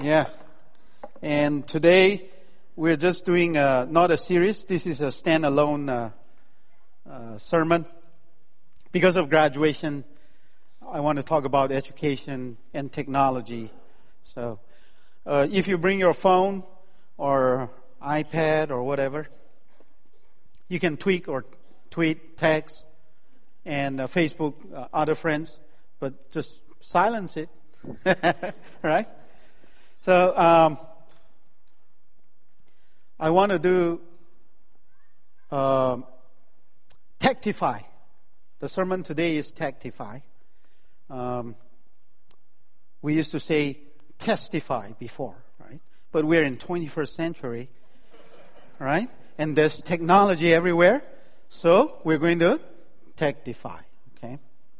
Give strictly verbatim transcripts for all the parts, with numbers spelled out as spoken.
Yeah. And today we're just doing uh, not a series. This is a standalone uh, uh, sermon. Because of graduation, I want to talk about education and technology. So uh, if you bring your phone or iPad or whatever, you can tweak or tweet, text, and uh, Facebook, uh, other friends, but just silence it. Right? So, um, I want to do uh, Tactify. The sermon today is Tactify. Um, we used to say testify before, right? But we're in twenty-first century, right? And there's technology everywhere. So we're going to Tactify, okay?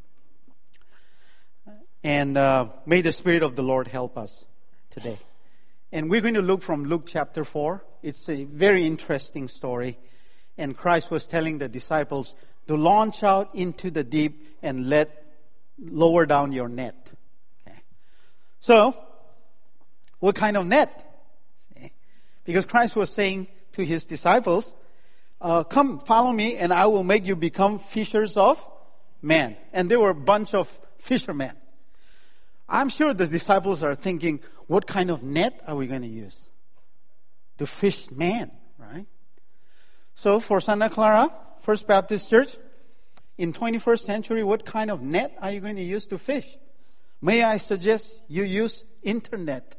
And uh, may the Spirit of the Lord help us today. And we're going to look from Luke chapter four. It's a very interesting story. And Christ was telling the disciples to launch out into the deep and let lower down your net. Okay. So, what kind of net? Because Christ was saying to his disciples, uh, come, follow me, and I will make you become fishers of men. And there were a bunch of fishermen. I'm sure the disciples are thinking, what kind of net are we going to use to fish man, right? So for Santa Clara First Baptist Church, in twenty-first century, what kind of net are you going to use to fish? May I suggest you use internet?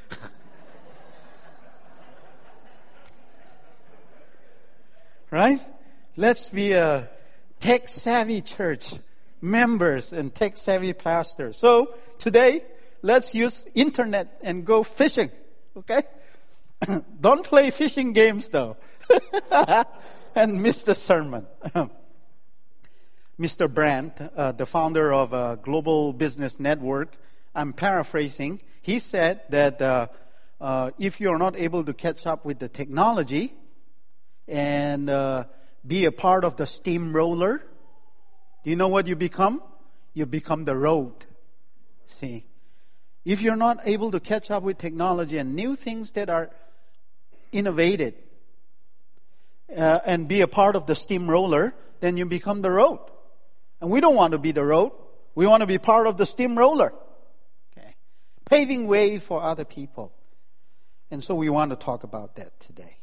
Right? Let's be a tech-savvy church. Members and tech-savvy pastors. So today, let's use internet and go fishing. Okay? Don't play fishing games though. And miss the sermon. Mister Brandt, uh, the founder of uh, Global Business Network, I'm paraphrasing. He said that uh, uh, if you're not able to catch up with the technology and uh, be a part of the steamroller, do you know what you become? You become the road. See? If you're not able to catch up with technology and new things that are innovated uh, and be a part of the steamroller, then you become the road. And we don't want to be the road. We want to be part of the steamroller. Okay? Paving way for other people. And so we want to talk about that today.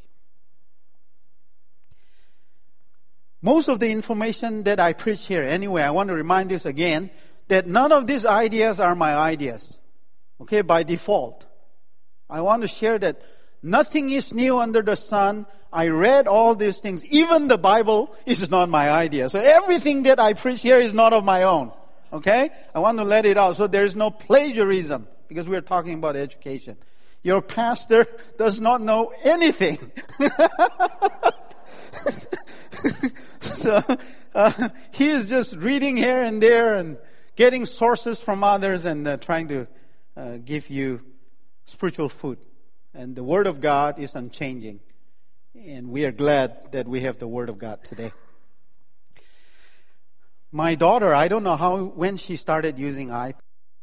Most of the information that I preach here, anyway, I want to remind this again, that none of these ideas are my ideas. Okay, by default. I want to share that nothing is new under the sun. I read all these things. Even the Bible is not my idea. So everything that I preach here is not of my own. Okay? I want to let it out so there is no plagiarism because we are talking about education. Your pastor does not know anything. So uh, he is just reading here and there and getting sources from others and uh, trying to uh, give you spiritual food. And the Word of God is unchanging. And we are glad that we have the Word of God today. My daughter, I don't know how when she started using iPad.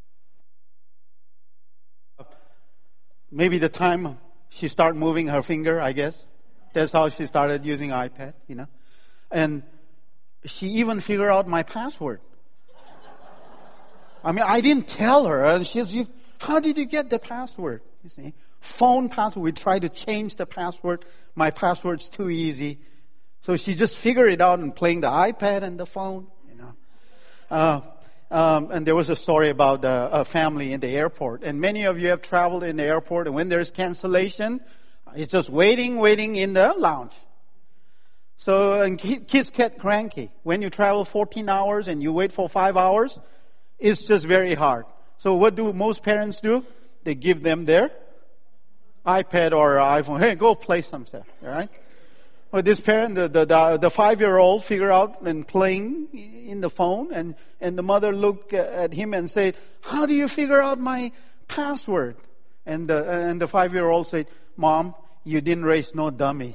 Maybe the time she started moving her finger, I guess. That's how she started using iPad, you know. And she even figured out my password. I mean, I didn't tell her. And she says, how did you get the password? You see, phone password. We tried to change the password. My password's too easy. So she just figured it out and playing the iPad and the phone, you know. Uh, um, and there was a story about uh, a family in the airport. And many of you have traveled in the airport. And when there's cancellation, it's just waiting, waiting in the lounge. So and kids get cranky. When you travel fourteen hours and you wait for five hours, it's just very hard. So what do most parents do? They give them their iPad or iPhone. Hey, go play some stuff, all right? But this parent, the, the, the, the five-year-old figured out and playing in the phone, and, and the mother looked at him and said, how do you figure out my password? And the, and the five-year-old said, Mom, you didn't raise no dummy.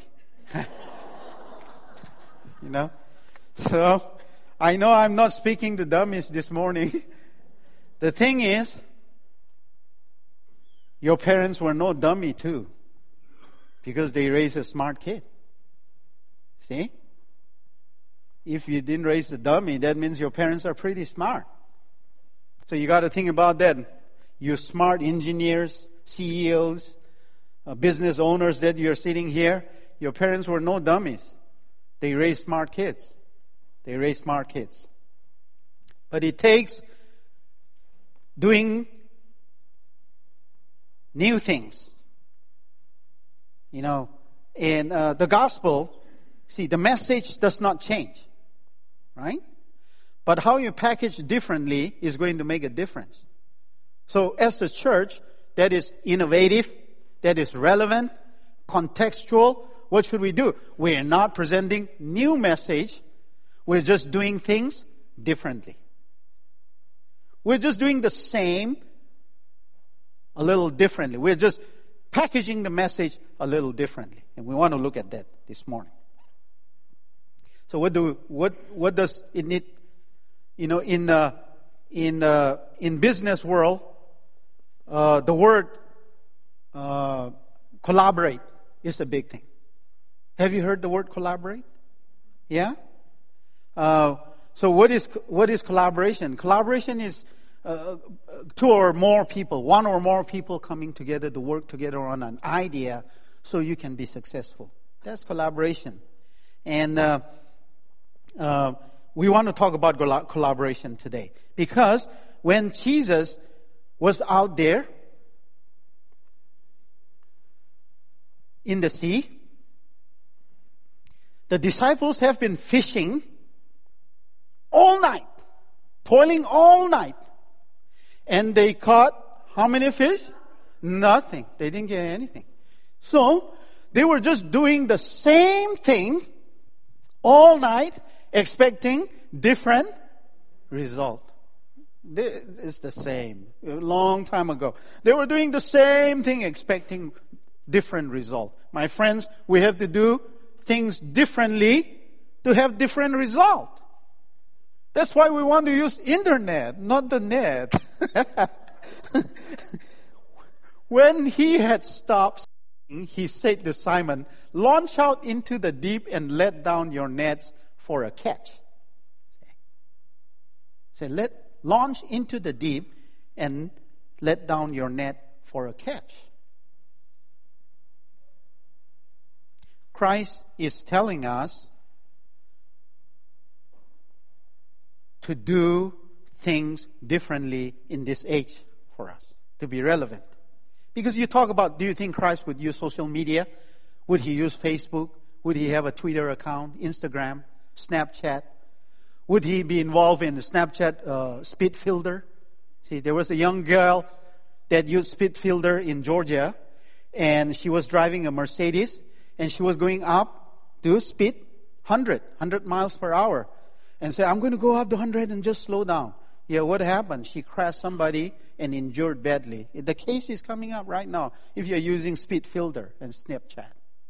You know? So, I know I'm not speaking to dummies this morning. The thing is, Your parents were no dummy too, because they raised a smart kid. See? If you didn't raise a dummy, that means your parents are pretty smart. So you got to think about that. You smart engineers, C E Os, uh, business owners that you're sitting here, your parents were no dummies. They raised smart kids. They raised smart kids. But it takes doing new things. You know, in uh, the gospel, see, the message does not change, right? But how you package differently is going to make a difference. So as a church that is innovative, that is relevant, contextual, what should we do? We're not presenting new message. We're just doing things differently. We're just doing the same a little differently. We're just packaging the message a little differently. And we want to look at that this morning. So what do what what does it need? You know, in the in the in business world, uh, the word uh, collaborate is a big thing. Have you heard the word collaborate? Yeah. Uh, so what is what is collaboration? Collaboration is uh, two or more people, one or more people coming together to work together on an idea, so you can be successful. That's collaboration, and. Uh, uh, We want to talk about collaboration today. Because when Jesus was out there in the sea, the disciples have been fishing all night, toiling all night. And they caught how many fish? Nothing. They didn't get anything. So, they were just doing the same thing all night, expecting different result. It's the same. A long time ago. They were doing the same thing, expecting different result. My friends, we have to do things differently to have different result. That's why we want to use internet, not the net. When he had stopped speaking, he said to Simon, "Launch out into the deep and let down your nets for a catch." Say, let launch into the deep and let down your net for a catch. Christ is telling us to do things differently in this age for us, to be relevant. Because you talk about, do you think Christ would use social media? Would he use Facebook? Would he have a Twitter account, Instagram, Snapchat? Would he be involved in the Snapchat uh, speed filter? See, there was a young girl that used speed filter in Georgia, and she was driving a Mercedes, and she was going up to speed one hundred, one hundred miles per hour, and said, "I'm going to go up to one hundred and just slow down." Yeah, what happened? She crashed somebody and injured badly. The case is coming up right now if you're using speed filter and Snapchat.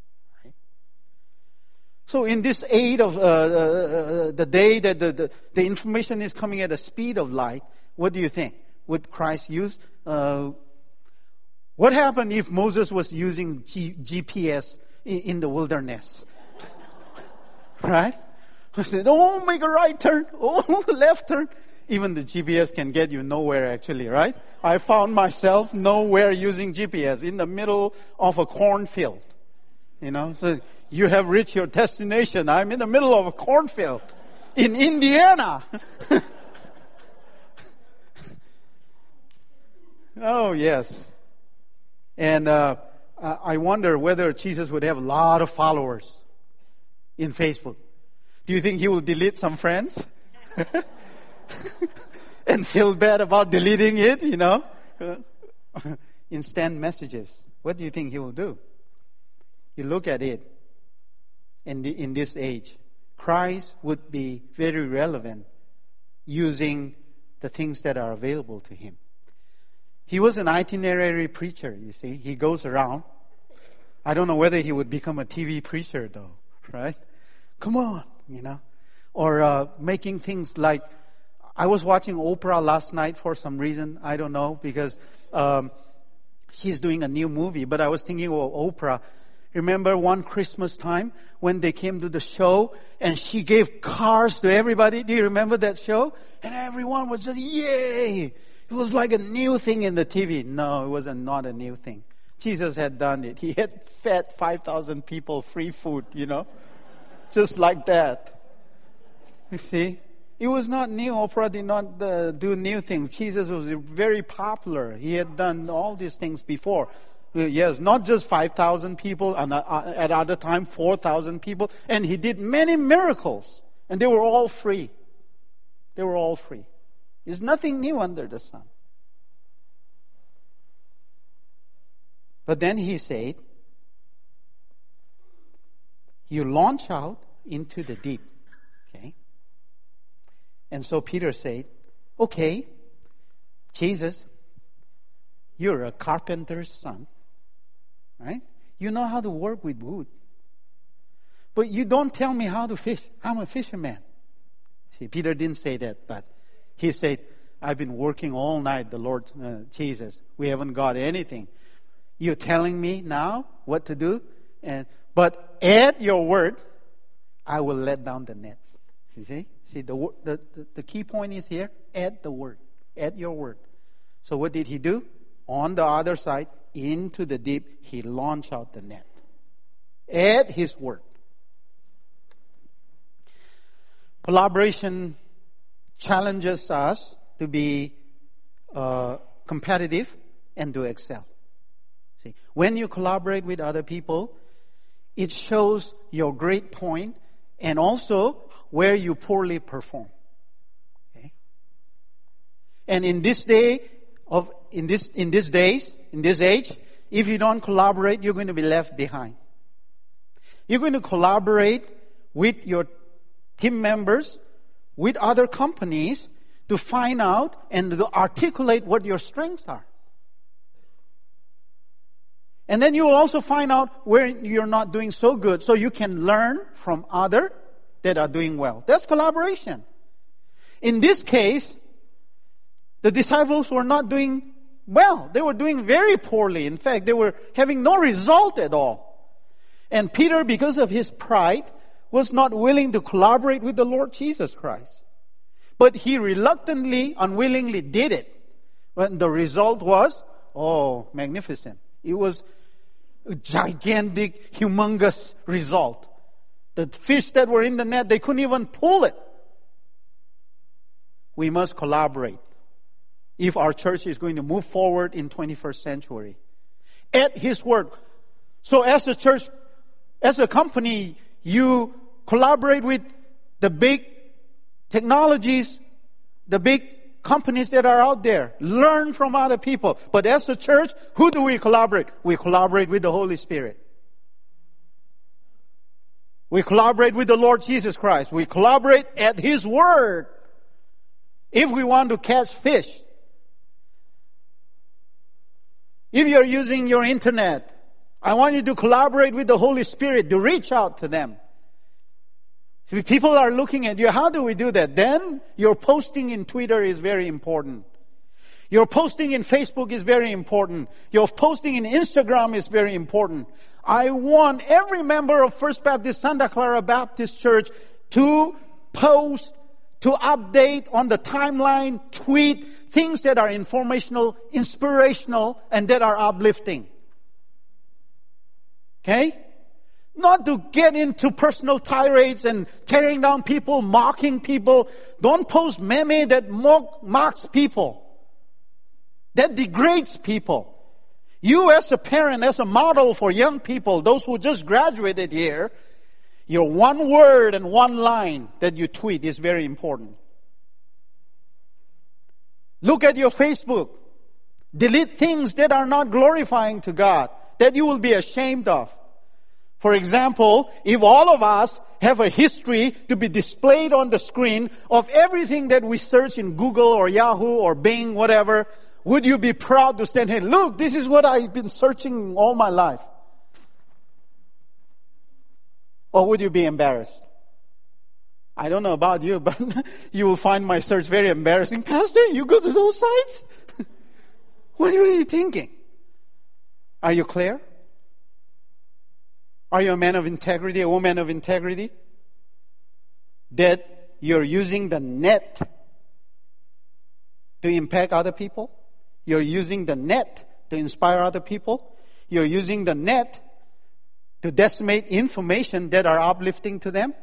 So in this age of uh, uh, the day that the, the, the information is coming at the speed of light, what do you think? Would Christ use? Uh, what happened if Moses was using G- GPS in, in the wilderness? Right? I said, "Oh, make a right turn. Oh, left turn." Even the G P S can get you nowhere actually, right? I found myself nowhere using G P S in the middle of a cornfield. You know, so you have reached your destination. I'm in the middle of a cornfield in Indiana. Oh, yes. And uh, I wonder whether Jesus would have a lot of followers in Facebook. Do you think he will delete some friends? And feel bad about deleting it, you know? Instant messages. What do you think he will do? You look at it in, the, in this age, Christ would be very relevant using the things that are available to him. He was an itinerary preacher, you see. He goes around. I don't know whether he would become a T V preacher, though, right? Come on, you know. Or uh, making things like, I was watching Oprah last night for some reason, I don't know, because um, she's doing a new movie. But I was thinking of Oprah. Remember one Christmas time when they came to the show and she gave cars to everybody? Do you remember that show? And everyone was just, yay! It was like a new thing in the T V. No, it was a, not a new thing. Jesus had done it. He had fed five thousand people free food, you know, just like that. You see? It was not new. Oprah did not uh, do new things. Jesus was very popular. He had done all these things before. Yes, not just five thousand people, and at other time four thousand people. And he did many miracles. And they were all free. They were all free. There's nothing new under the sun. But then he said, you launch out into the deep. Okay? And so Peter said, okay, Jesus, you're a carpenter's son. Right? You know how to work with wood. But you don't tell me how to fish. I'm a fisherman. See, Peter didn't say that, but he said, I've been working all night, the Lord uh, Jesus. We haven't got anything. You're telling me now what to do? And But at your word, I will let down the nets. You see? See, the, the, the, the key point is here, at the word. At your word. So what did he do? On the other side, into the deep, he launched out the net. At his word. Collaboration challenges us to be uh, competitive and to excel. See, when you collaborate with other people, it shows your great point and also where you poorly perform. Okay? And in this day of in this in these days, in this age, if you don't collaborate, you're going to be left behind. You're going to collaborate with your team members, with other companies, to find out and to articulate what your strengths are. And then you will also find out where you're not doing so good, so you can learn from others that are doing well. That's collaboration. In this case, the disciples were not doing well. They were doing very poorly. In fact, they were having no result at all. And Peter, because of his pride, was not willing to collaborate with the Lord Jesus Christ. But he reluctantly, unwillingly did it. When the result was, oh, magnificent. It was a gigantic, humongous result. The fish that were in the net, they couldn't even pull it. We must collaborate if our church is going to move forward in twenty-first century. At his word. So as a church, as a company, you collaborate with the big technologies, the big companies that are out there. Learn from other people. But as a church, who do we collaborate? We collaborate with the Holy Spirit. We collaborate with the Lord Jesus Christ. We collaborate at His Word. If we want to catch fish. If you're using your internet, I want you to collaborate with the Holy Spirit to reach out to them. If people are looking at you, how do we do that? Then your posting in Twitter is very important. Your posting in Facebook is very important. Your posting in Instagram is very important. I want every member of First Baptist Santa Clara Baptist Church to post, to update on the timeline, tweet, things that are informational, inspirational, and that are uplifting. Okay? Not to get into personal tirades and tearing down people, mocking people. Don't post meme that mock, mocks people. That degrades people. You as a parent, as a model for young people, those who just graduated here, your one word and one line that you tweet is very important. Look at your Facebook. Delete things that are not glorifying to God, that you will be ashamed of. For example, if all of us have a history to be displayed on the screen of everything that we search in Google or Yahoo or Bing, whatever, would you be proud to stand here? Look, this is what I've been searching all my life. Or would you be embarrassed? I don't know about you, but you will find my search very embarrassing. Pastor, you go to those sites? What are you thinking? Are you clear? Are you a man of integrity, a woman of integrity? That you're using the net to impact other people? You're using the net to inspire other people? You're using the net to disseminate information that are uplifting to them?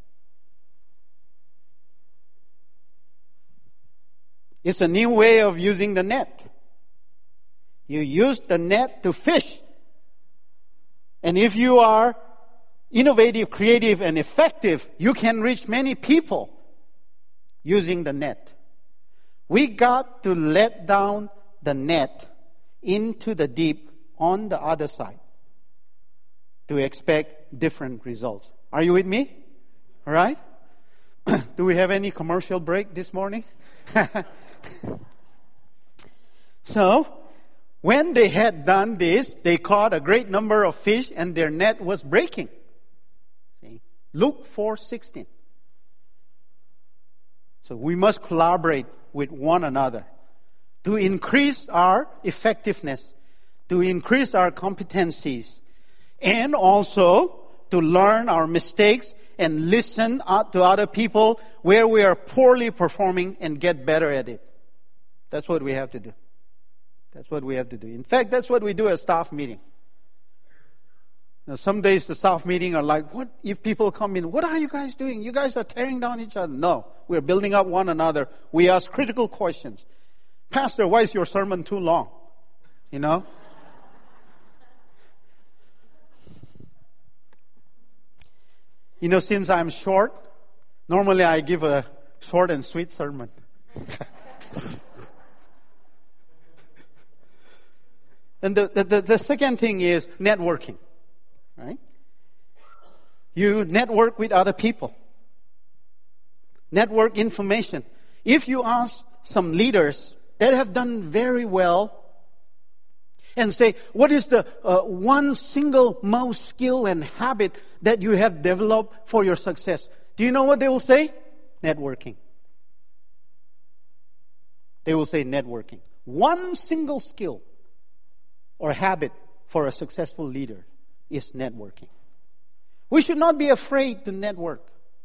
It's a new way of using the net. You use the net to fish. And if you are innovative, creative, and effective, you can reach many people using the net. We got to let down the net into the deep on the other side to expect different results. Are you with me? All right? Do we have any commercial break this morning? So, when they had done this, they caught a great number of fish and their net was breaking. See? Luke four sixteen. So we must collaborate with one another to increase our effectiveness, to increase our competencies, and also to learn our mistakes and listen to other people where we are poorly performing and get better at it. That's what we have to do. That's what we have to do. In fact, that's what we do at staff meeting. Now, some days the staff meeting are like, what if people come in, what are you guys doing? You guys are tearing down each other. No, we're building up one another. We ask critical questions. Pastor, why is your sermon too long? You know? You know, since I'm short, normally I give a short and sweet sermon. And the, the, the second thing is networking, right? You network with other people. Network information. If you ask some leaders that have done very well and say, what is the uh, one single most skill and habit that you have developed for your success? Do you know what they will say? Networking. They will say networking. One single skill or habit for a successful leader is networking. We should not be afraid to network.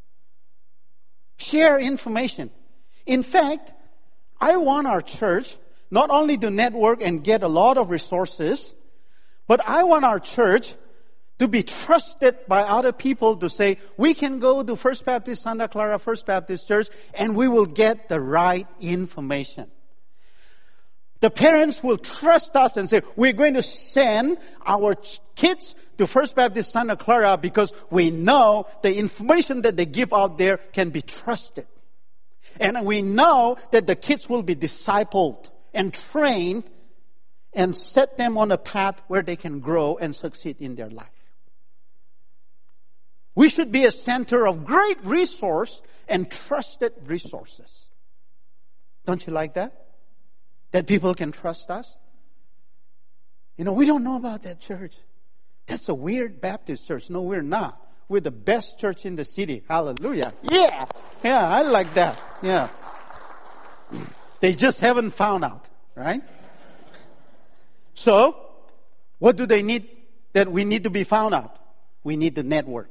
Share information. In fact, I want our church not only to network and get a lot of resources, but I want our church to be trusted by other people to say, we can go to First Baptist Santa Clara, First Baptist Church, and we will get the right information. The parents will trust us and say, we're going to send our kids to First Baptist Santa Clara because we know the information that they give out there can be trusted. And we know that the kids will be discipled and trained and set them on a path where they can grow and succeed in their life. We should be a center of great resource and trusted resources. Don't you like that? That people can trust us? You know, we don't know about that church. That's a weird Baptist church. No, we're not. We're the best church in the city. Hallelujah. Yeah. Yeah, I like that. Yeah. They just haven't found out, right? So, what do they need that we need to be found out? We need the network.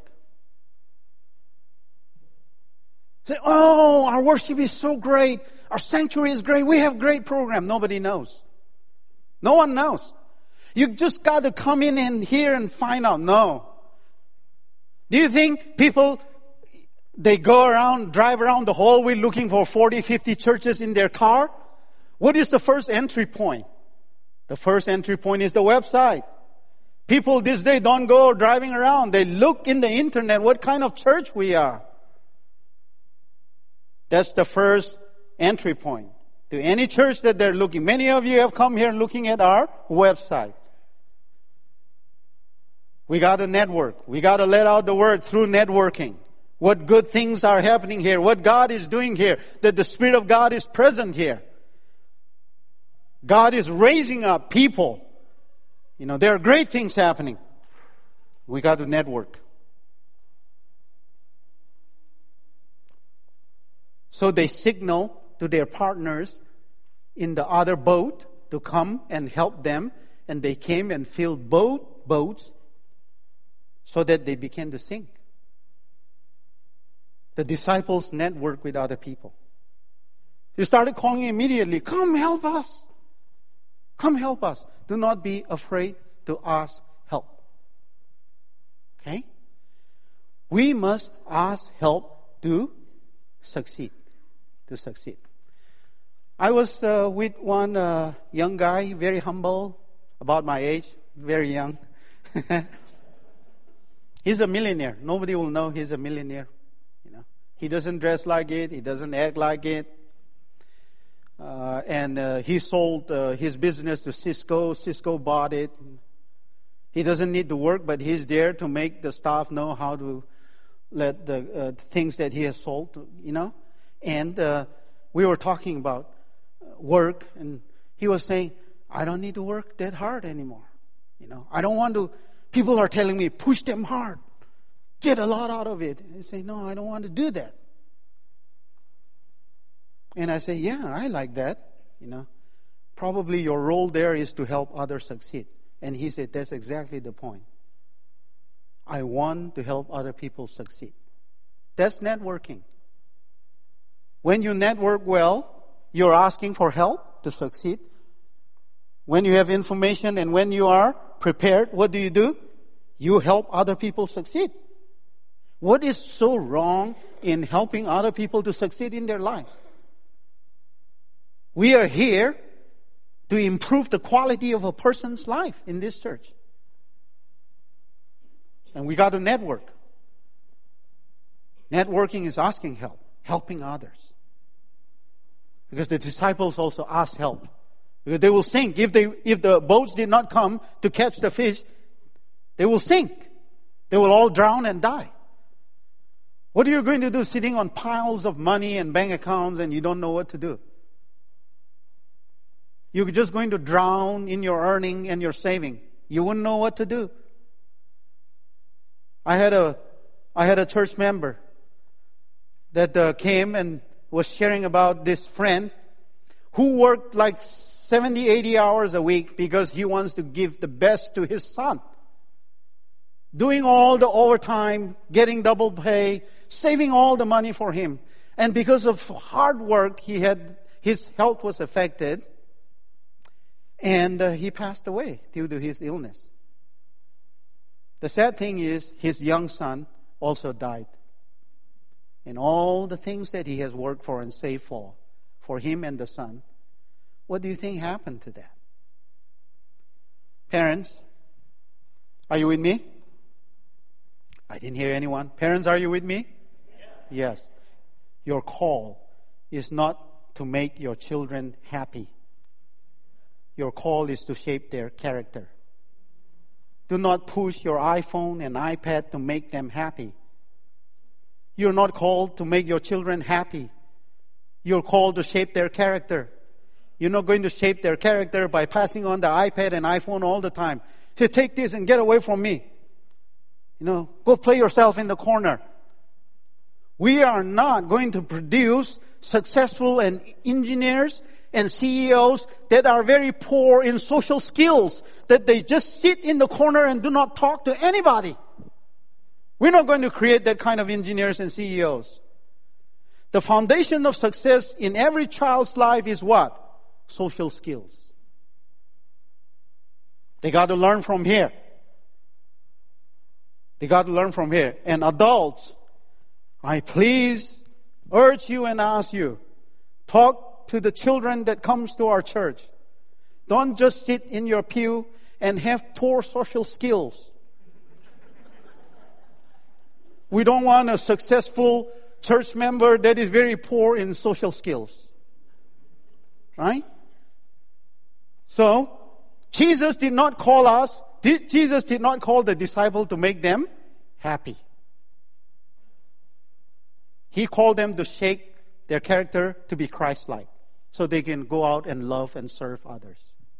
Say, oh, our worship is so great. Our sanctuary is great. We have great program. Nobody knows. No one knows. You just got to come in and hear and find out. No. Do you think people, they go around, drive around the hallway looking for forty, fifty churches in their car? What is the first entry point? The first entry point is the website. People this day don't go driving around. They look in the internet what kind of church we are. That's the first entry point to any church that they're looking. Many of you have come here looking at our website. We got to network. We got to let out the word through networking. What good things are happening here. What God is doing here. That the Spirit of God is present here. God is raising up people. You know, there are great things happening. We got to network. So they signal to their partners in the other boat to come and help them and they came and filled both boats so that they began to sink. The disciples networked with other people. They started calling immediately, come help us. Come help us. Do not be afraid to ask help. Okay? We must ask help to succeed. To succeed. I was uh, with one uh, young guy, very humble, about my age, very young. He's a millionaire. Nobody will know he's a millionaire. You know, he doesn't dress like it. He doesn't act like it. Uh, and uh, he sold uh, his business to Cisco. Cisco bought it. He doesn't need to work, but he's there to make the staff know how to let the uh, things that he has sold, to, you know. And uh, we were talking about work, and he was saying, I don't need to work that hard anymore. You know, I don't want to, people are telling me, push them hard. Get a lot out of it. And I say, no, I don't want to do that. And I say, yeah, I like that. You know, probably your role there is to help others succeed. And he said, that's exactly the point. I want to help other people succeed. That's networking. When you network well, you're asking for help to succeed. When you have information and when you are prepared, what do you do? You help other people succeed. What is so wrong in helping other people to succeed in their life? We are here to improve the quality of a person's life in this church. And we got to network. Networking is asking help, helping others. Because the disciples also asked help. Because they will sink. If they if the boats did not come to catch the fish, they will sink. They will all drown and die. What are you going to do sitting on piles of money and bank accounts and you don't know what to do? You're just going to drown in your earning and your saving. You wouldn't know what to do. I had a, I had a church member that uh, came and was sharing about this friend who worked like seventy, eighty hours a week because he wants to give the best to his son. Doing all the overtime, getting double pay, saving all the money for him. And because of hard work, he had his health was affected. And uh, he passed away due to his illness. The sad thing is, his young son also died. And all the things that he has worked for and saved for, for him and the son, what do you think happened to that? Parents, are you with me? I didn't hear anyone. Parents, are you with me? Yes. Yes. Your call is not to make your children happy. Your call is to shape their character. Do not push your iPhone and iPad to make them happy. You're not called to make your children happy. You're called to shape their character. You're not going to shape their character by passing on the iPad and iPhone all the time. Say, take this and get away from me. You know, go play yourself in the corner. We are not going to produce successful and engineers and C E Os that are very poor in social skills, that they just sit in the corner and do not talk to anybody. We're not going to create that kind of engineers and C E Os. The foundation of success in every child's life is what? Social skills. They got to learn from here. They got to learn from here. And adults, I please urge you and ask you, talk to the children that comes to our church. Don't just sit in your pew and have poor social skills. We don't want a successful church member that is very poor in social skills. Right? So, Jesus did not call us, did, Jesus did not call the disciple to make them happy. He called them to shake their character to be Christ-like, so they can go out and love and serve others.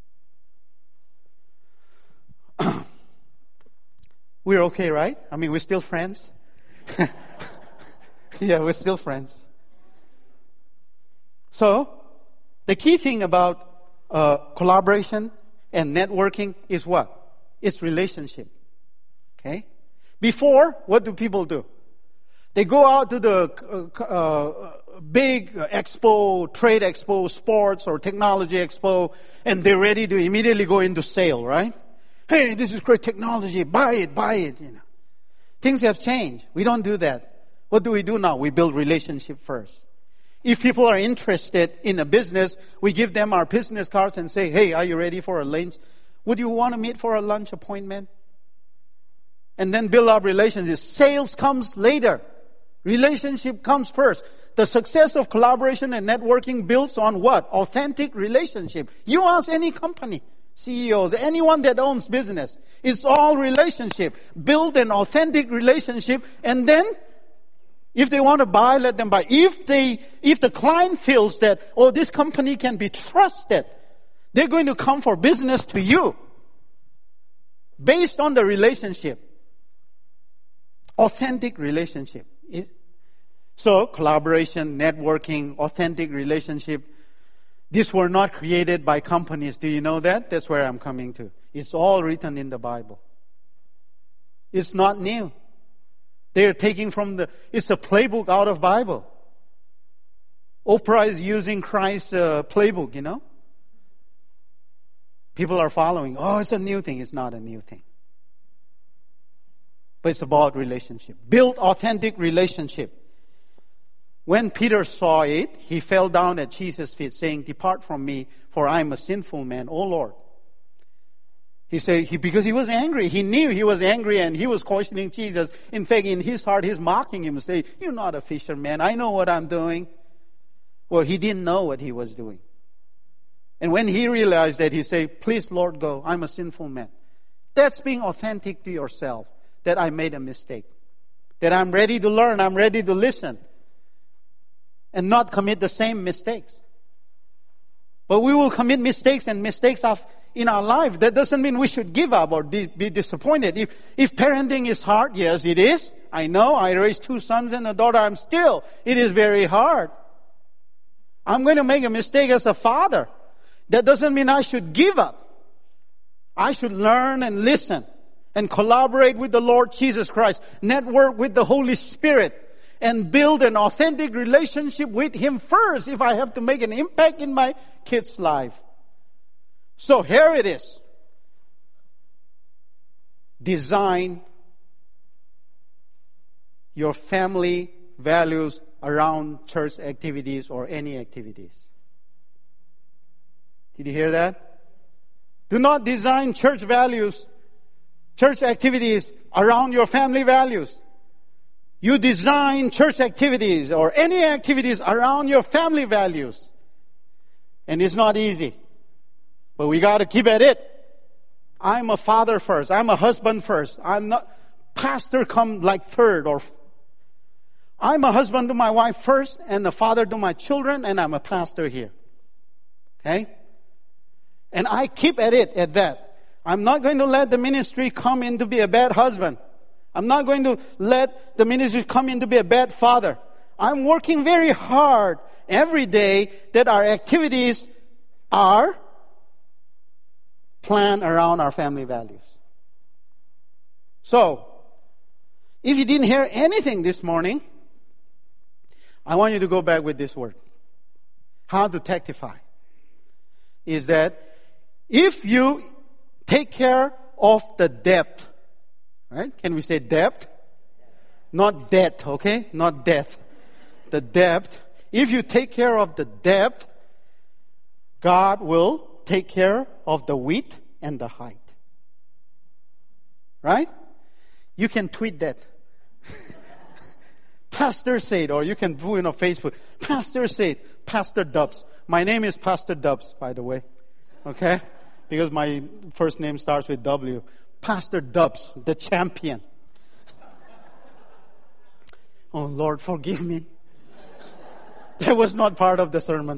We're okay, right? I mean, we're still friends. Yeah, we're still friends. So, the key thing about uh, collaboration and networking is what? It's relationship. Okay? Before, what do people do? They go out to the uh, uh, big expo, trade expo, sports or technology expo, and they're ready to immediately go into sale, right? Hey, this is great technology. Buy it, buy it. You know, things have changed. We don't do that. What do we do now? We build relationship first. If people are interested in a business, we give them our business cards and say, hey, are you ready for a lunch? Would you want to meet for a lunch appointment? And then build up relationships. Sales comes later. Relationship comes first. The success of collaboration and networking builds on what? Authentic relationship. You ask any company, C E Os, anyone that owns business. It's all relationship. Build an authentic relationship, and then if they want to buy, let them buy. If they, if the client feels that, oh, this company can be trusted, they're going to come for business to you. Based on the relationship. Authentic relationship. So, collaboration, networking, authentic relationship, these were not created by companies. Do you know that? That's where I'm coming to. It's all written in the Bible. It's not new. They're taking from the, it's a playbook out of Bible. Oprah is using Christ's uh, playbook, you know. People are following. Oh, it's a new thing. It's not a new thing. But it's about relationship. Build authentic relationship. When Peter saw it, he fell down at Jesus' feet, saying, depart from me, for I am a sinful man, O Lord. He said, he, because he was angry. He knew he was angry and he was questioning Jesus. In fact, in his heart, he's mocking him, saying, you're not a fisherman. I know what I'm doing. Well, he didn't know what he was doing. And when he realized that, he said, please, Lord, go. I'm a sinful man. That's being authentic to yourself, that I made a mistake. That I'm ready to learn. I'm ready to listen. And not commit the same mistakes. But we will commit mistakes and mistakes of in our life. That doesn't mean we should give up or be disappointed. If, if parenting is hard, yes, it is. I know. I raised two sons and a daughter. I'm still, it is very hard. I'm going to make a mistake as a father. That doesn't mean I should give up. I should learn and listen and collaborate with the Lord Jesus Christ. Network with the Holy Spirit. And build an authentic relationship with Him first if I have to make an impact in my kid's life. So here it is. Design your family values around church activities or any activities. Did you hear that? Do not design church values, church activities around your family values. You design church activities or any activities around your family values. And it's not easy. But we got to keep at it. I'm a father first. I'm a husband first. I'm not, pastor come like third or, I'm a husband to my wife first and a father to my children and I'm a pastor here. Okay? And I keep at it at that. I'm not going to let the ministry come in to be a bad husband. I'm not going to let the ministry come in to be a bad father. I'm working very hard every day that our activities are planned around our family values. So, if you didn't hear anything this morning, I want you to go back with this word. How to testify. Is that if you take care of the depth, right? Can we say depth? Not death, okay? Not death. The depth. If you take care of the depth, God will take care of the width and the height. Right? You can tweet that. Pastor said, or you can put it on Facebook. Pastor said, Pastor Dubs. My name is Pastor Dubs, by the way. Okay? Because my first name starts with W. Pastor Dubs, the champion. Oh, Lord, forgive me. That was not part of the sermon.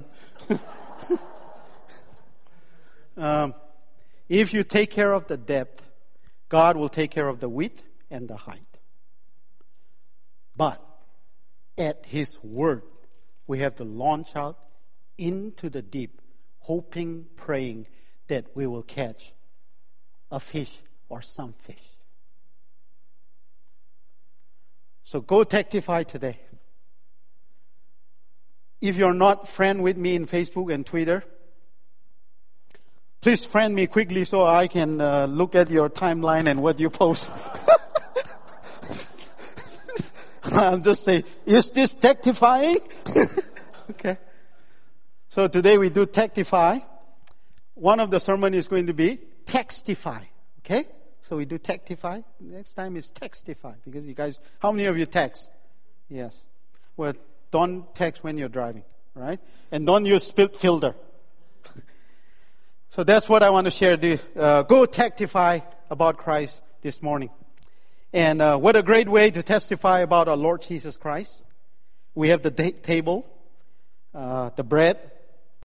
um, if you take care of the depth, God will take care of the width and the height. But at His word, we have to launch out into the deep, hoping, praying that we will catch a fish or some fish. So go testify today. If you're not friend with me in Facebook and Twitter, please friend me quickly so I can uh, look at your timeline and what you post. I'll just say, is this testifying? Okay. So today we do testify. One of the sermon is going to be textify. Okay? So we do textify. Next time is textify. Because you guys, how many of you text? Yes. Well, don't text when you're driving. Right? And don't use spit filter. So that's what I want to share. The, uh, go testify about Christ this morning. And uh, what a great way to testify about our Lord Jesus Christ. We have the da- table, uh, the bread,